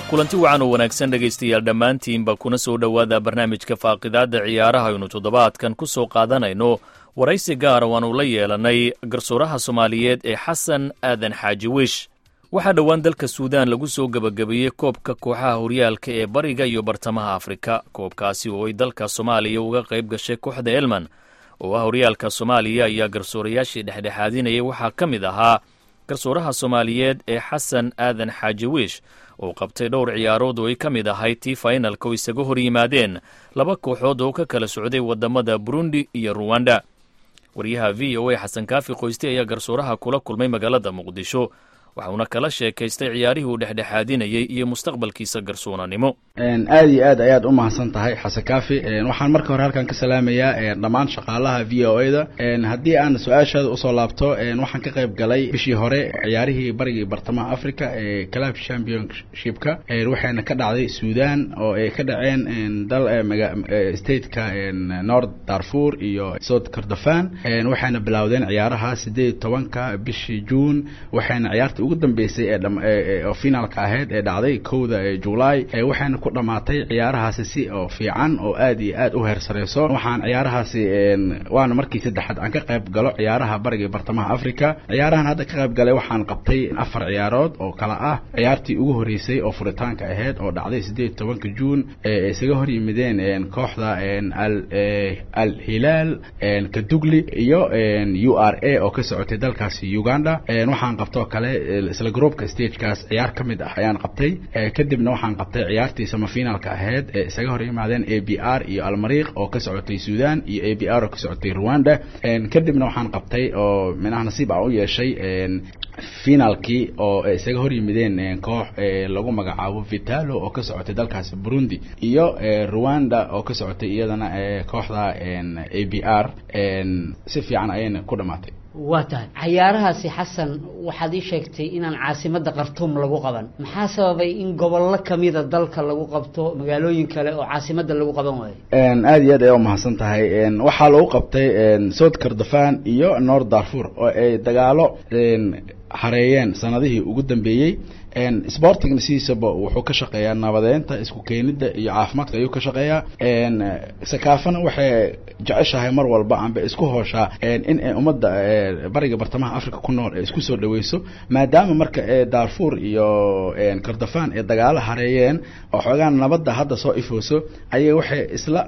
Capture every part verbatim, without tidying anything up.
kulanti wacan oo wanaagsan dhegaystayaal dhammaantiinba kuna soo dhowaada barnaamijka faaqidaadda ciyaaraha aynu toddobaadkan ku soo qaadanayno waraysi gaara waanu la yeelannay garsooraha soomaaliyeed ee xasan aadan xaaji wiish waxaa dhowaan dalka suudaan lagu soo gebagabeeyey koobka kooxaha horyaalka ee bariga iyo bartamaha afrika koobkaasi oo ay dalka soomaaliya uga qayb gashay kooxda elman oo ah horyaalka soomaaliya ayaa garsoorayaashii dhexdhexaadinayay waxaa ka mid ahaa garsooraha soomaaliyeed ee xasan aadan xaaji wiish oo qabtay dhowr ciyaarood oo ay ka mid ahay tii fainalka oo isaga hor yimaadeen laba kooxood oo ka kala socday waddamada burundi iyo ruwanda wariyaha v o a xasan kaafi qoyste ayaa garsooraha kula kulmay magaalada muqdisho waxauna kala sheekaystay ciyaarihii uu dhexdhexaadinayay iyo mustaqbalkiisa garsoonanimo aad iyo aad ayaad u mahadsan tahay xasan kaafi waxaan marka hore halkan ka salaamayaa dhammaan shaqaalaha v o a da haddii aan su-aashaada usoo laabto waxaan ka qayb galay bishii hore ciyaarihii barigii bartamaha africa ee club championshipka waxayna ka dhacday suudaan oo ay ka dhaceen dal stateka north darfur iyo south kordofan waxayna bilowdeen ciyaaraha sideed iyo tobanka bishii juun waxayna ciyaarta ugu dambeysay ee oo finalka ahayd ee dhacday kowda July waxayna ku dhamaatay ciyaarahaasi si oo fiican oo aad iyo aad u heersareyso waxaan ciyaarahaasi waana markii saddexaad aan ka qayb galo ciyaaraha bariga bartamaha Afrika ciyaarahan hadda ka qayb galay waxaan qabtay afar ciyaarood oo kala ah ciyaartii ugu horeysay oo furitaanka ahayd oo dhacday sideed iyo tobanka June ee isaga hor yimideen kooxda al al Hilal Kadugli iyo U R A oo ka socotay dalkaasi Uganda waxaan qabto kale isla groupka stagekaas ciyaar ka mid ah ayaan qabtay kadibna waxaan qabtay ciyaartii semifinalka ahayd ee isaga hor yimaadeen A B R iyo Almariq oo ka socotay Suudaan iyo A B R oo ka socotay Rwanda kadibna waxaan qabtay oo minaha nasiib ah u yeeshay finalkii oo isaga hor yimideen koox lagu magacaabo Vitalo oo ka socotay dalkaas Burundi iyo Rwanda oo ka socotay iyadana kooxda A B R si fiican ayayna ku dhamaatay waata ciyaarahaasi xasan waxaad ii sheegtay inaan caasimadda Khartoum lagu qaban maxaa sababay in gobollo kamida dalka lagu qabto magaalooyin kale oo caasimadda lagu qaban waayo een aad iyo aad ay u mahadsan tahay een waxa lagu qabtay een South Kordofan iyo North Darfur oo ay dagaalo een hareeyeen sanadihii ugu dambeeyay een sporting nasiisaba wuxuu ka shaqeeyaa nabadeynta isku keenida iyo caafimaadka ayuu ka shaqeeyaa een sakaafana waxay jeceshahay mar walba aanba isku hooshaa een in ummadda bariga bartamaha Afrika ku nool ee isku soo dhaweyso maadaama marka Darfur iyo een Kordofan ee dagaalo hareeyeen oo xogaan nabadda hadda soo ifooso ayay waxay isla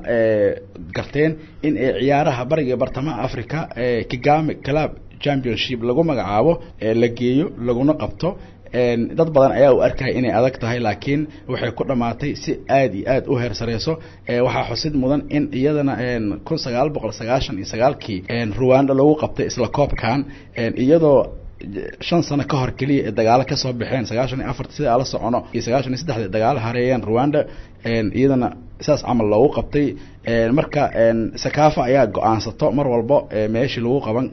garteen in ay ciyaaraha bariga bartamaha Afrika ee Kigame Club Championship lagu magacaabo ee la geeyo laguna qabto een dad badan ayaa u arkay inay adag tahay laakiin waxay ku dhamaatay si aad iyo aad u heersareyso ee waxa xusid mudan in iyadana een kun sagaal boqol sagaashan iyo sagaal kii een Rwanda lagu qabtay isla koobkan een iyadoo shan sano ka hor kaliya ee dagaalo ka soo baxeen sagaashan iyo afar sida ala socono iyo sagaashan iyo saddex dagaalo hareeyeen Rwanda een iyadana saas amal lagu qabtay een marka een sakaafa ayaa go'aansato mar walba meeshii lagu qaban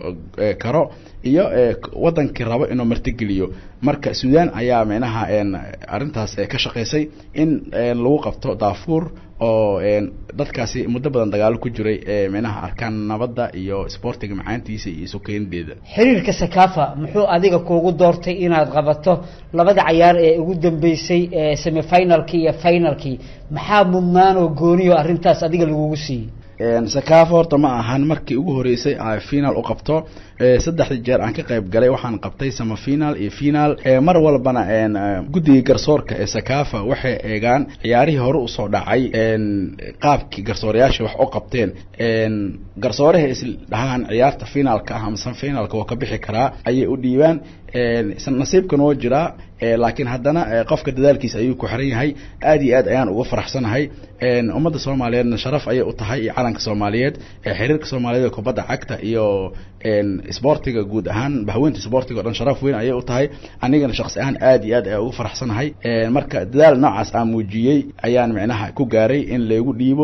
karo iyo wadankii rabo inuu martigeliyo marka Suudaan ayaa meelaha een arintaas ka shaqeysay in lagu qabto Darfur oo een dadkaasi muddo badan dagaalo ku jiray ee meelaha arkaan nabadda iyo sportiga macaantiisa iyo sokeendeeda xiriirka sakaafa muxuu adiga kuugu doortay inaad qabato labada ciyaar ee ugu dambeysay ee semifinalki iyo finalki maxaa mudnaan oo gooniyo arintaas adiga lagu siiyay een sakaafa horta ma ahan markii ugu horeysay ay final u qabto saddex jeer aan ka qayb galay waxaan qabtay semifinal iyo final mar walbana een guddiga garsoorka ee sakaafa waxay eegaan ciyaarihii hore u soo dhacay een qaabkii garsoorayaasha wax u qabteen een garsooraha isla dhahaan ciyaarta finalka ah ama semifinalka waa ka bixi karaa ayay u dhiibaan een nasiibkan oo jira laakiin haddana qofka dadaalkiisa ayuu ku xiran yahay aad iyo aad ayaan uga faraxsanahay een ummadda Soomaaliyeedna sharaf ayay u tahay iyo calanka Soomaaliyeed ee xiriirka Soomaaliyeed kubadda cagta iyo een sportiga guud ahaan bahweynta sportiga dhan sharaf weyn ayay u tahay anigana shakhsi ahaan aad iyo aad ayaan uga faraxsanahay een marka dadaal noocaas aan muujiyay ayaan macnaha ku gaaray in leegu dhiibo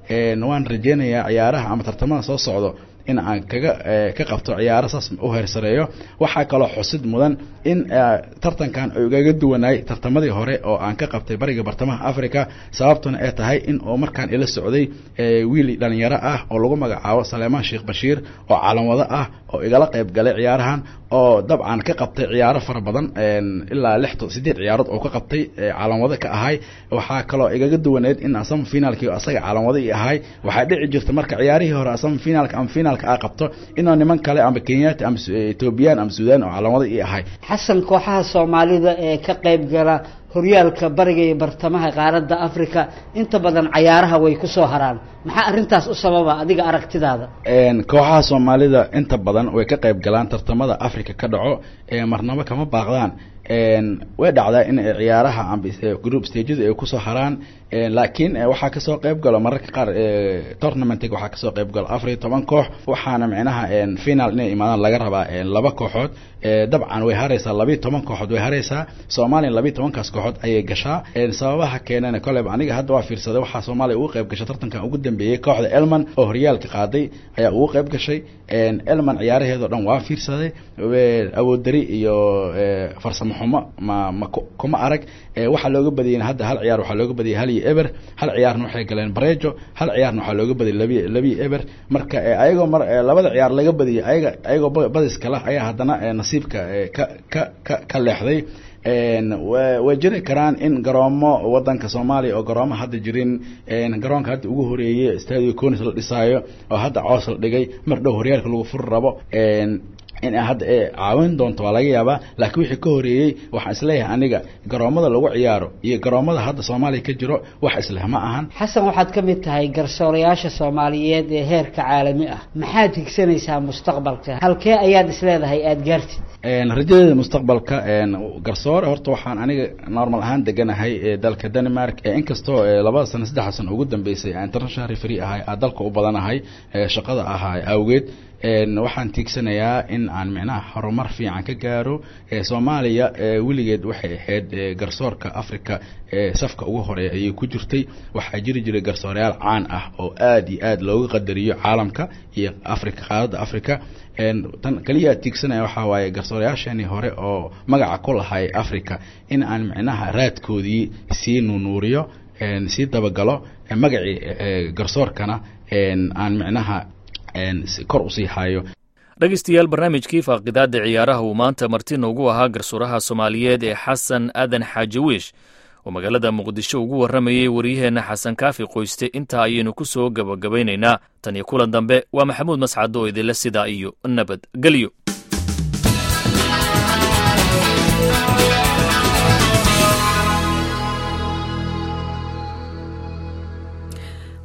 waan rajeynayaa ciyaaraha ama tartamada soo socdo in aan kaga ka qabto ciyaaro saas u heersareeyo. waxaa kaloo xusid mudan in tartankan uu igaga duwanaay tartamadii hore oo aan ka qabtay bariga bartamaha Afrika, sababtuna ay tahay in oo markaan ila socday wiil dhalinyaro ah oo lagu magacaabo Saleeman Sheekh Bashiir oo caalam wada ah oo igala qayb galay ciyaarahan, oo dabcan ka qabtay ciyaaro fara badan ilaa lix to sideed ciyaarood oo ka qabtay caalam wada ka ahay. waxaa kaloo igaga duwaneed in asam finaalkii asaga caalam wada ii ahay. waxaa dhici jirta marka ciyaarihii hore asam finaalka am finaalka a qabto inoo niman kale ama Kenyaati ama Ethiopian ama Suudaan oo caalamada ii ahay. xasan, kooxaha Soomaalida ee ka qayb gala horyaalka bariga iyo bartamaha qaaradda Afrika inta badan ciyaaraha way ku soo haraan, maxaa arintaas u sababa adiga aragtidaada? een kooxaha Soomaalida inta badan way ka qayb galaan tartamada Afrika ka dhaco ee marnaba kama baaqdaan. een way dhacdaa in ciyaaraha group stages ay ku soo haraan, laakiin waxaa ka soo qayb galo mararka qaar tournamentiga waxaa ka soo qayb galo afar iyo toban koox, waxaana macnaha een final inay imaadaan laga rabaa laba kooxood. dabcan way haraysaa laba iyo toban kooxood way haraysaa. Soomaaliya laba iyo toban kaas kooxood ayay gashaa. een sababaha keenana kolay aniga hadda waa fiirsaday waxa Soomaaliya ugu qayb gashay tartankan ugu dambeeyay kooxda Elman oo horyaalka qaaday ayaa ugu qayb gashay. een Elman ciyaaraheedo dhan waa fiirsaday, awood dari iyo farsamo xumo ma ma kuma arag. waxa looga badiyay hadda hal ciyaar waxa looga badiyay hal iyo eber, hal ciyaarna waxay galeen Bareejo, hal ciyaarna waxa looga badiyay laba laba eber. marka ayagoo mar labada ciyaar laga badiyay ayaga ayagoo badis kala ayaa hadana nasiibka ka ka ka leexday. een way jiri karaan in garoomo wadanka Soomaaliya oo garoomo hadda jirin, een garoonka hadda ugu horeeyay Stadio Konis la dhisaayo oo hadda coos la dhigay mar dhow horyaalka lagu fur rabo, een in hadda ay caawin doonto waa laga yaabaa. laakiin wixii ka horeeyay waxa isleeyahay aniga garoomada lagu ciyaaro iyo garoomada hadda Soomaaliya ka jiro wax isla ma ahan. xasan, waxaad ka mid tahay garsoorayaasha Soomaaliyeed ee heerka caalami ah, maxaad higsanaysaa mustaqbalka? halkee ayaad isleedahay aad gaartid? een rajada mustaqbalka een garsoor horta waxaan aniga normal ahaan deganahay ee dalka Denmark, ee inkastoo laba sano saddex sano ugu dambeysay international referee ahay aan dalka u badanahay shaqada ahay awgeed. een waxaan tiigsanayaa in aan macnaha horumar fiican ka gaaro. ee Soomaaliya wiligeed waxay ahayd garsoorka Afrika ee safka ugu horeeya ayay ku jirtay. waxaa jiri jiray garsoorayaal caan ah oo aad iyo aad looga qadariyo caalamka iyo Afrika qaaradda Afrika. een tan kaliya tiigsanaya waxa waaye garsoorayaashani hore oo magaca ku lahay Afrika in aan macnaha raadkoodii sii nunuuriyo, een sii dabagalo magacii garsoorkana een aan macnaha kor u sii hayo. dhegaystayaal, barnaamijkii faaqidaada ciyaaraha uu maanta marti noogu ahaa garsooraha Soomaaliyeed ee Xasan Aadan Xaaji Wiish oo magaalada Muqdisho ugu waramayay wariyaheenna Xasan Kaafi Qoyste. intaa ayaynu ku soo gabagabaynaynaa tan iyo kulan dambe. waa Maxamuud Mascad oo idinla sidaa iyo nabad gelyo.